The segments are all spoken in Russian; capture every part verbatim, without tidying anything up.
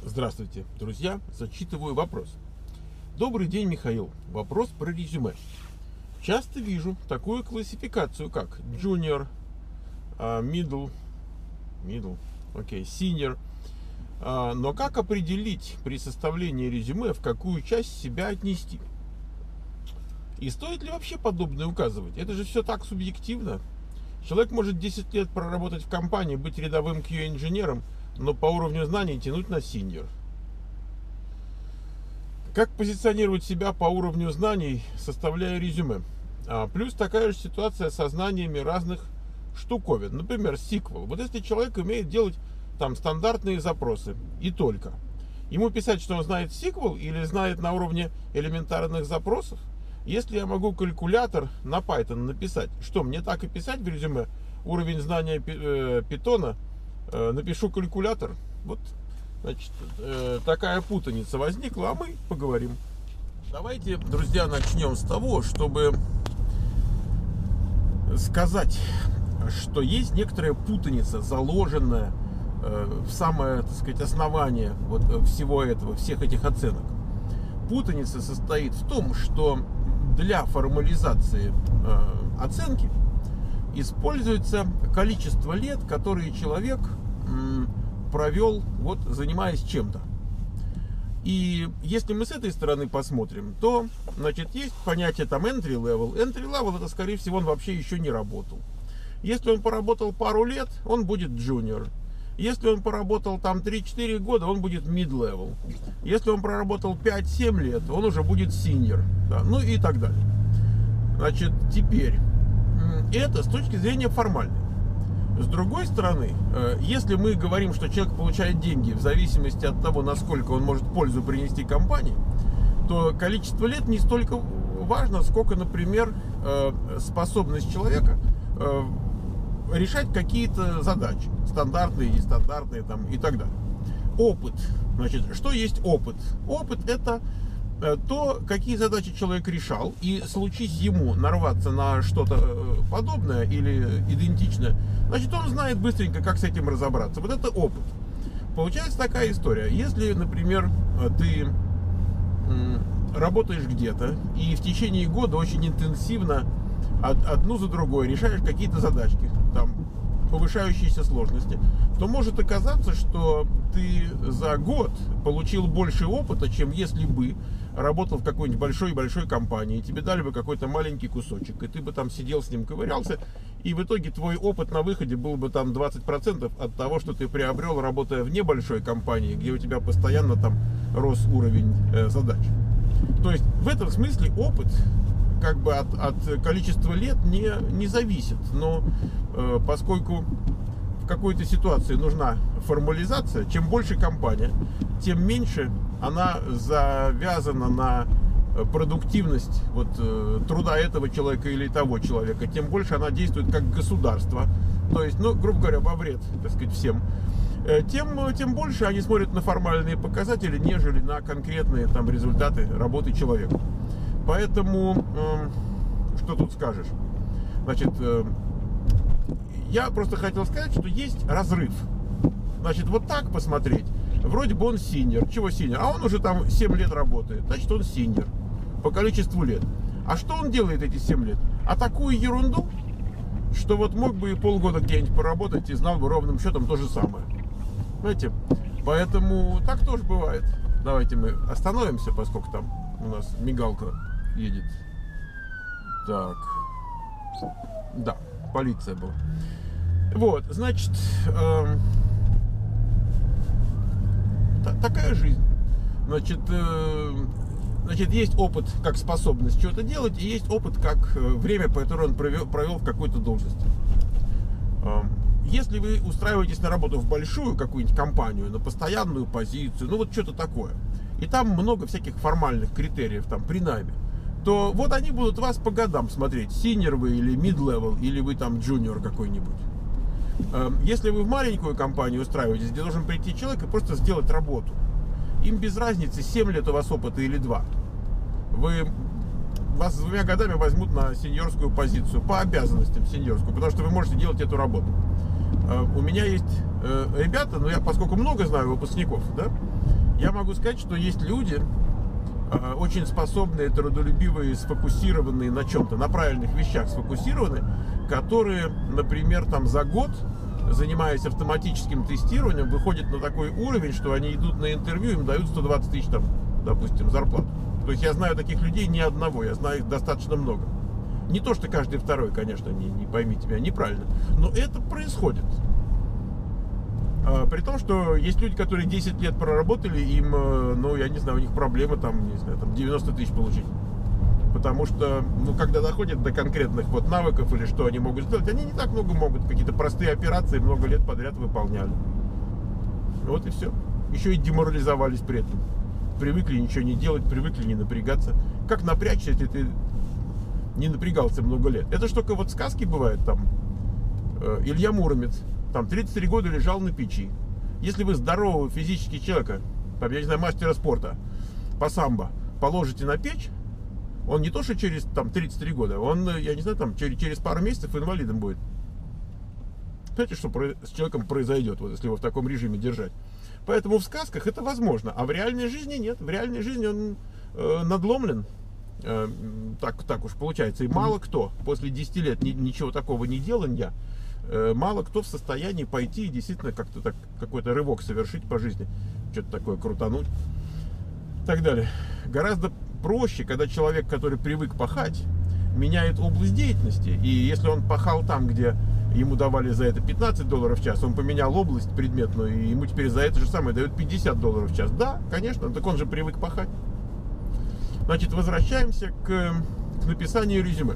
Здравствуйте, друзья. Зачитываю вопрос. Добрый день, Михаил. Вопрос про резюме. Часто вижу такую классификацию, как junior, middle, middle, окей, senior. Но как определить при составлении резюме, в какую часть себя отнести? И стоит ли вообще подобное указывать? Это же все так субъективно. Человек может десять лет проработать в компании, быть рядовым кью эй-инженером, но по уровню знаний тянуть на синьор. Как позиционировать себя по уровню знаний, составляя резюме? А, плюс такая же ситуация со знаниями разных штуковин. Например, сиквел. Вот если человек умеет делать там стандартные запросы и только, ему писать, что он знает сиквел или знает на уровне элементарных запросов? Если я могу калькулятор на Python написать, что мне так и писать в резюме? Уровень знания Python, напишу калькулятор. Вот, значит, такая путаница возникла, а мы поговорим. Давайте, друзья, начнем с того, чтобы сказать, что есть некоторая путаница, заложенная в самое, так сказать, основание вот всего этого, всех этих оценок. Путаница состоит в том, что для формализации э, оценки используется количество лет, которые человек м, провел, вот, занимаясь чем-то. И если мы с этой стороны посмотрим, то, значит, есть понятие там entry level. Entry level — это, скорее всего, он вообще еще не работал. Если он поработал пару лет, он будет junior. Если он поработал там три-четыре года, он будет mid-level. Если он проработал пять-семь лет, он уже будет senior. Да, ну и так далее. Значит, теперь, это с точки зрения формальной. С другой стороны, если мы говорим, что человек получает деньги в зависимости от того, насколько он может пользу принести компании, то количество лет не столько важно, сколько, например, способность человека решать какие-то задачи, стандартные, нестандартные там, и так далее. Опыт. Значит, что есть опыт? Опыт — это то, какие задачи человек решал, и случись ему нарваться на что-то подобное или идентичное, значит, он знает быстренько, как с этим разобраться. Вот это опыт. Получается такая история. Если, например, ты работаешь где-то и в течение года очень интенсивно одну за другой решаешь какие-то задачки, там, повышающиеся сложности, то может оказаться, что ты за год получил больше опыта, чем если бы работал в какой-нибудь большой-большой компании, тебе дали бы какой-то маленький кусочек, и ты бы там сидел с ним, ковырялся, и в итоге твой опыт на выходе был бы там двадцать процентов от того, что ты приобрел, работая в небольшой компании, где у тебя постоянно там рос уровень э, задач. То есть в этом смысле опыт как бы от, от количества лет не, не зависит. Но э, поскольку в какой-то ситуации нужна формализация, чем больше компания, тем меньше она завязана на продуктивность вот, э, труда этого человека или того человека, тем больше она действует как государство. То есть, ну, грубо говоря, во вред, так сказать, всем. Э, тем, тем больше они смотрят на формальные показатели, нежели на конкретные там результаты работы человека. Поэтому, э, что тут скажешь? Значит, э, я просто хотел сказать, что есть разрыв. Значит, вот так посмотреть, вроде бы он синьор. Чего синьор? А он уже там семь лет работает. Значит, он синьор по количеству лет. А что он делает эти семь лет? А такую ерунду, что вот мог бы и полгода где-нибудь поработать и знал бы ровным счетом то же самое. Знаете? Поэтому так тоже бывает. Давайте мы остановимся, поскольку там у нас мигалка едет. Так. Да, полиция была. Вот, значит, э, та, такая жизнь. Значит, э, значит, есть опыт как способность что-то делать, и есть опыт как время, которое он провел, провел в какой-то должности. Э, если вы устраиваетесь на работу в большую какую-нибудь компанию, на постоянную позицию, ну вот что-то такое, и там много всяких формальных критериев там при найме, то вот они будут вас по годам смотреть, senior вы или mid-level, или вы там junior какой-нибудь. Если вы в маленькую компанию устраиваетесь, где должен прийти человек и просто сделать работу, им без разницы, семь лет у вас опыта или два. Вы, вас с двумя годами возьмут на сеньорскую позицию, по обязанностям сеньорскую, потому что вы можете делать эту работу. У меня есть ребята, но я, поскольку много знаю выпускников, да, Я могу сказать, что есть люди, очень способные, трудолюбивые, сфокусированные на чем-то, на правильных вещах сфокусированы, которые, например, там за год, занимаясь автоматическим тестированием, выходят на такой уровень, что они идут на интервью, им дают сто двадцать тысяч, там, допустим, зарплату. То есть я знаю таких людей ни одного, я знаю их достаточно много. Не то, что каждый второй, конечно, не, не поймите меня неправильно, но это происходит. При том, что есть люди, которые десять лет проработали, им, ну, я не знаю, у них проблемы там, не знаю, там девяносто тысяч получить. Потому что, ну, когда доходят до конкретных вот навыков или что они могут сделать, они не так много могут. Какие-то простые операции много лет подряд выполняли. Вот и все. Еще и деморализовались при этом. Привыкли ничего не делать, привыкли не напрягаться. Как напрячься, если ты не напрягался много лет? Это ж только вот сказки бывают там. Илья Муромец. Там тридцать три года лежал на печи. Если вы здорового физически человека, там, я не знаю, мастера спорта по самбо, положите на печь, он не то, что через там тридцать три года, он, я не знаю, там через, через пару месяцев инвалидом будет. Знаете, что с человеком произойдет, вот, если его в таком режиме держать? Поэтому в сказках это возможно, а в реальной жизни нет. В реальной жизни он э, надломлен. Э, так, так уж получается. И мало кто после десяти лет ни, ничего такого не делания, мало кто в состоянии пойти и действительно как-то так какой-то рывок совершить по жизни, что-то такое крутануть и так далее. Гораздо проще, когда человек, который привык пахать, меняет область деятельности. И если он пахал там, где ему давали за это пятнадцать долларов в час, он поменял область предметную, и ему теперь за это же самое дают пятьдесят долларов в час. Да, конечно, так он же привык пахать. Значит, возвращаемся к, к написанию резюме.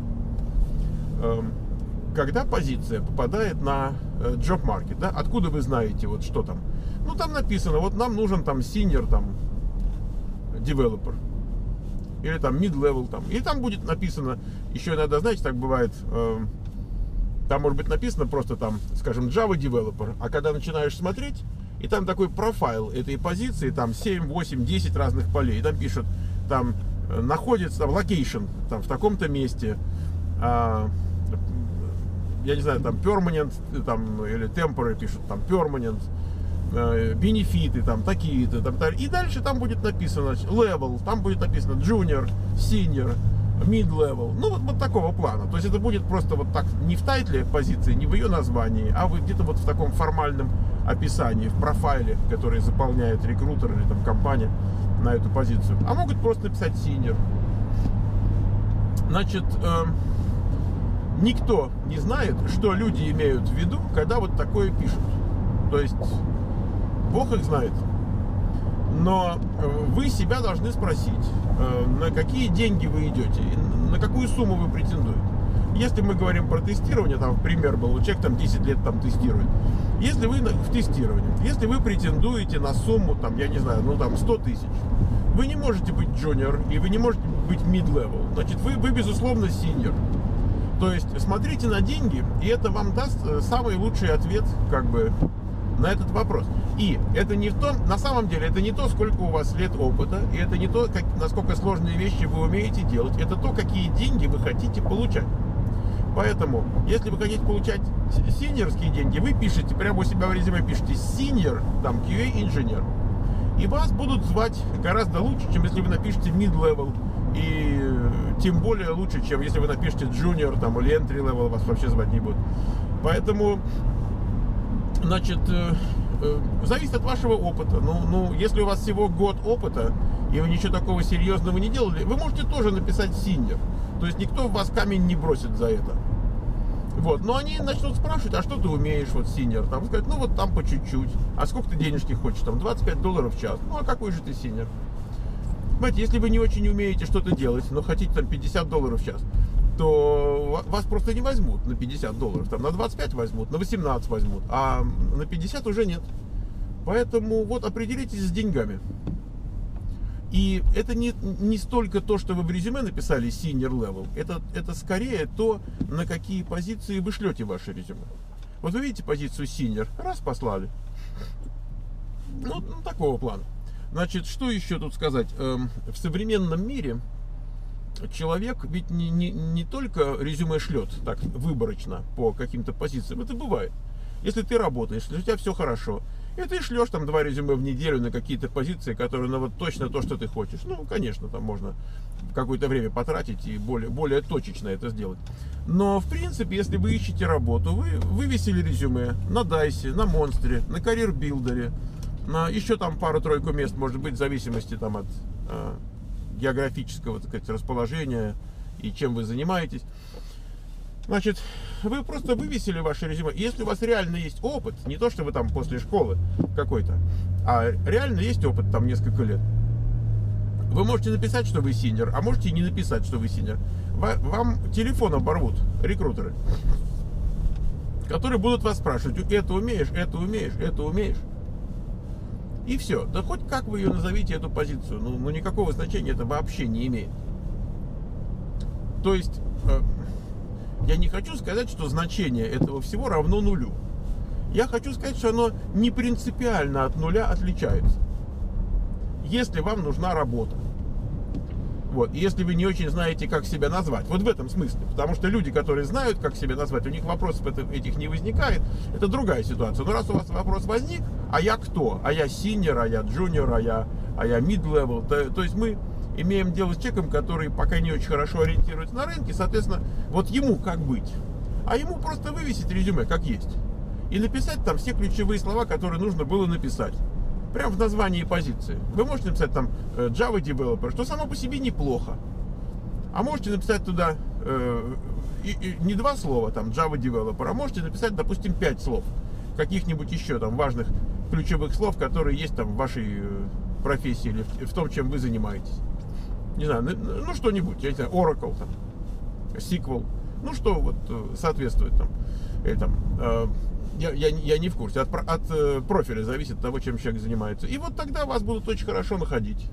Когда позиция попадает на job market, да, откуда вы знаете, вот что там? Ну, там написано, вот нам нужен там senior, там, developer, или там mid-level, там, и там будет написано, еще иногда, знаете, так бывает, э, там может быть написано просто там, скажем, Java developer, а когда начинаешь смотреть, и там такой профайл этой позиции, там семь, восемь, десять разных полей, и там пишут, там, находится, там, location, там, в таком-то месте, э, я не знаю, там permanent, там, или temporary пишут, там permanent, э, бенефиты, там такие-то, там, и дальше там будет написано level, там будет написано junior, senior, mid-level, ну вот, вот такого плана. То есть это будет просто вот так, не в тайтле позиции, не в ее названии, а вот где-то вот в таком формальном описании, в профайле, который заполняет рекрутер или там компания на эту позицию. А могут просто написать senior. Значит, э, никто не знает, что люди имеют в виду, когда вот такое пишут. То есть, Бог их знает. Но вы себя должны спросить, на какие деньги вы идете, на какую сумму вы претендуете. Если мы говорим про тестирование, там пример был, человек там десять лет там тестирует. Если вы в тестировании, если вы претендуете на сумму, там, я не знаю, ну там сто тысяч, вы не можете быть junior и вы не можете быть mid-level. Значит, вы, вы безусловно senior. То есть смотрите на деньги, и это вам даст самый лучший ответ, как бы, на этот вопрос. И это не в том, на самом деле, это не то, сколько у вас лет опыта, и это не то, как, насколько сложные вещи вы умеете делать, это то, какие деньги вы хотите получать. Поэтому, если вы хотите получать синьорские деньги, вы пишете, прямо у себя в резюме пишите senior, там, кью эй-инженер, и вас будут звать гораздо лучше, чем если вы напишете mid-level. И тем более лучше, чем если вы напишете junior там, или entry level, вас вообще звать не будут. Поэтому, значит, э, э, зависит от вашего опыта. Ну, ну, если у вас всего год опыта, и вы ничего такого серьезного не делали, вы можете тоже написать senior. То есть никто в вас камень не бросит за это. Вот, но они начнут спрашивать, а что ты умеешь, вот senior? Там сказать, ну вот там по чуть-чуть. А сколько ты денежки хочешь? Там двадцать пять долларов в час. Ну, а какой же ты senior? Понимаете, если вы не очень умеете что-то делать, но хотите там пятьдесят долларов в час, то вас просто не возьмут на пятьдесят долларов, там на двадцать пять возьмут, на восемнадцать возьмут, а на пятьдесят уже нет. Поэтому вот определитесь с деньгами. И это не, не столько то, что вы в резюме написали senior level, это, это скорее то, на какие позиции вы шлете ваше резюме. Вот вы видите позицию senior, раз послали. Ну, ну такого плана. Значит, что еще тут сказать? В современном мире человек ведь не, не, не только резюме шлет так выборочно по каким-то позициям. Это бывает. Если ты работаешь, если у тебя все хорошо, И ты шлешь там два резюме в неделю на какие-то позиции, которые, ну, вот точно то, что ты хочешь. Ну, конечно, там можно какое-то время потратить и более, более точечно это сделать. Но, в принципе, если вы ищете работу, вы вывесили резюме на Дайсе, на Монстре, на Карьер-билдере, на еще там пару-тройку мест, может быть, в зависимости там от э, географического, так сказать, расположения и чем вы занимаетесь. Значит, вы просто вывесили ваше резюме. Если у вас реально есть опыт, не то, что вы там после школы какой-то, а реально есть опыт там несколько лет, вы можете написать, что вы синьор, а можете и не написать, что вы синьор. Вам телефон оборвут рекрутеры, которые будут вас спрашивать: это умеешь, это умеешь, это умеешь. И все. Да хоть как вы ее назовите, эту позицию, ну, ну никакого значения это вообще не имеет. То есть э, я не хочу сказать, что значение этого всего равно нулю. Я хочу сказать, что оно не принципиально от нуля отличается. Если вам нужна работа. Вот. И если вы не очень знаете, как себя назвать. Вот в этом смысле. Потому что люди, которые знают, как себя назвать, у них вопросов этих не возникает. Это другая ситуация. Но раз у вас вопрос возник: а я кто? А я синьор, а я джуниор, а я, а я mid-level. То, то есть мы имеем дело с человеком, который пока не очень хорошо ориентируется на рынке. Соответственно, вот ему как быть? А ему просто вывесить резюме, как есть. И написать там все ключевые слова, которые нужно было написать. Прямо в названии позиции. Вы можете написать там Java Developer, что само по себе неплохо. А можете написать туда э, и, и, не два слова, там Java Developer, а можете написать, допустим, пять слов. Каких-нибудь еще там важных ключевых слов, которые есть там в вашей э, профессии или в, в том, чем вы занимаетесь. Не знаю, ну, ну что-нибудь, я не знаю, Oracle, там, эс ку эль, ну что вот соответствует там. Или, там э, Я, я, я не в курсе. От, от э, профиля зависит от того, чем человек занимается. И вот тогда вас будут очень хорошо находить.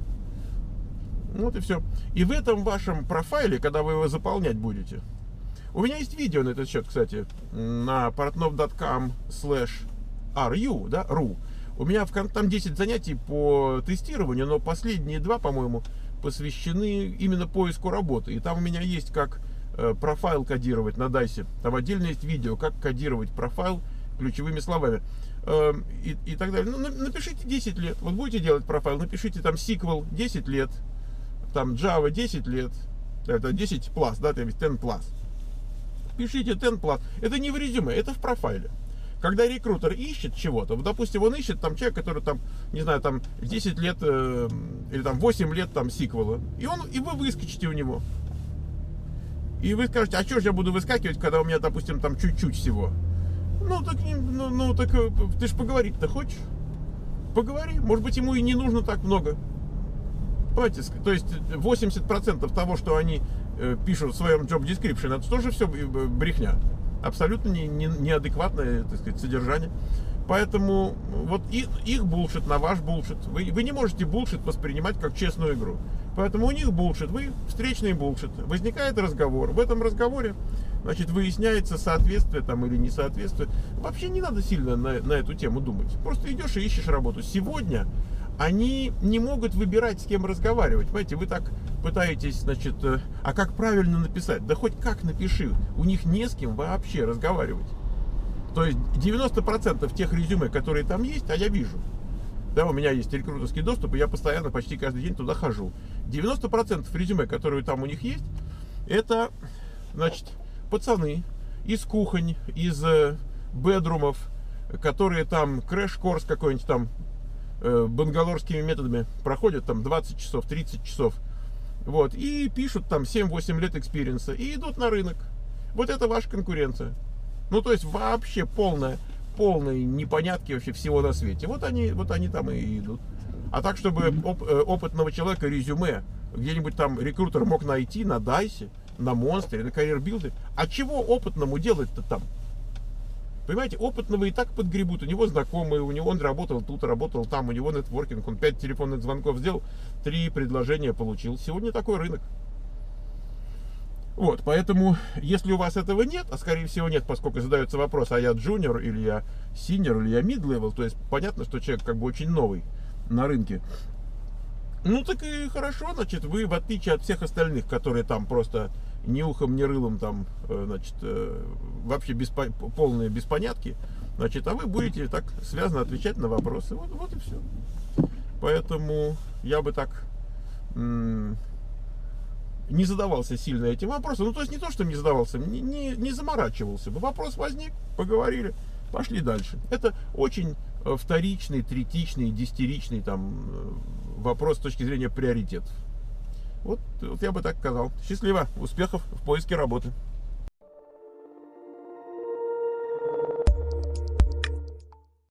Вот и все. И в этом вашем профайле, когда вы его заполнять будете, у меня есть видео на этот счет, кстати, на портнов точка ком слэш ру, да, ру. У меня в, там десять занятий по тестированию, но последние два, по-моему, посвящены именно поиску работы. И там у меня есть как э, профайл кодировать на Дайсе. Там отдельно есть видео, как кодировать профайл ключевыми словами э, и, и так далее. Ну, напишите десять лет. Вот будете делать профайл, напишите там эс ку эль десять лет, там Java десять лет, это десять плюс, да, то есть десять плюс. Пишите десять плюс. Это не в резюме, это в профайле. Когда рекрутер ищет чего-то, вот, допустим, он ищет там человек, который там, не знаю, там десять лет э, или там восемь лет там эс ку эль, и, он, и вы выскочите у него. И вы скажете: а что же я буду выскакивать, когда у меня, допустим, там чуть-чуть всего? Ну так, ну, ну, так ты же поговорить-то хочешь? Поговори. Может быть, ему и не нужно так много. Понимаете, то есть восемьдесят процентов того, что они э, пишут в своем job description, это тоже все брехня. Абсолютно не, не, неадекватное, так сказать, содержание. Поэтому вот их, их булшит на ваш булшит. Вы, вы не можете булшит воспринимать как честную игру. Поэтому у них булшит, вы встречный булшит. Возникает разговор. В этом разговоре, значит, выясняется соответствие там или несоответствие. Вообще не надо сильно на, на эту тему думать. Просто идешь и ищешь работу. Сегодня они не могут выбирать, с кем разговаривать. Понимаете, вы так пытаетесь, значит, а как правильно написать? Да хоть как напиши. У них не с кем вообще разговаривать. То есть девяносто процентов тех резюме, которые там есть, а я вижу. Да, у меня есть рекрутерский доступ, и я постоянно, почти каждый день туда хожу. девяносто процентов резюме, которые там у них есть, это, значит, пацаны из кухонь, из э, бедрумов, которые там крэш-курс какой-нибудь там э, бангалорскими методами проходят, там двадцать часов, тридцать часов, вот, и пишут там семь-восемь лет экспириенса, и идут на рынок. Вот это ваша конкуренция. Ну, то есть вообще полная, полные непонятки вообще всего на свете. Вот они, вот они там и идут. А так, чтобы оп, опытного человека резюме где-нибудь там рекрутер мог найти на Дайсе, на Монстре, на Карьер-билде. А чего опытному делать-то там? Понимаете, опытного и так подгребут. У него знакомые, у него он работал тут, работал там, у него нетворкинг. Он пять телефонных звонков сделал, три предложения получил. Сегодня такой рынок. Вот, поэтому, если у вас этого нет, а скорее всего нет, поскольку задается вопрос, а я джуниор, или я синьор, или я mid-level, то есть понятно, что человек как бы очень новый на рынке. Ну так и хорошо, значит, вы, в отличие от всех остальных, которые там просто ни ухом, ни рылом там, значит, вообще беспо- полные беспонятки, Значит, а вы будете так связно отвечать на вопросы. Вот, вот и все. Поэтому я бы так м- не задавался сильно этим вопросом. Ну, то есть не то, что не задавался, не, не, не заморачивался бы. Вопрос возник, поговорили, пошли дальше. Это очень вторичный, третичный, десятиричный там вопрос с точки зрения приоритетов. Вот, вот я бы так сказал. Счастливо, успехов в поиске работы.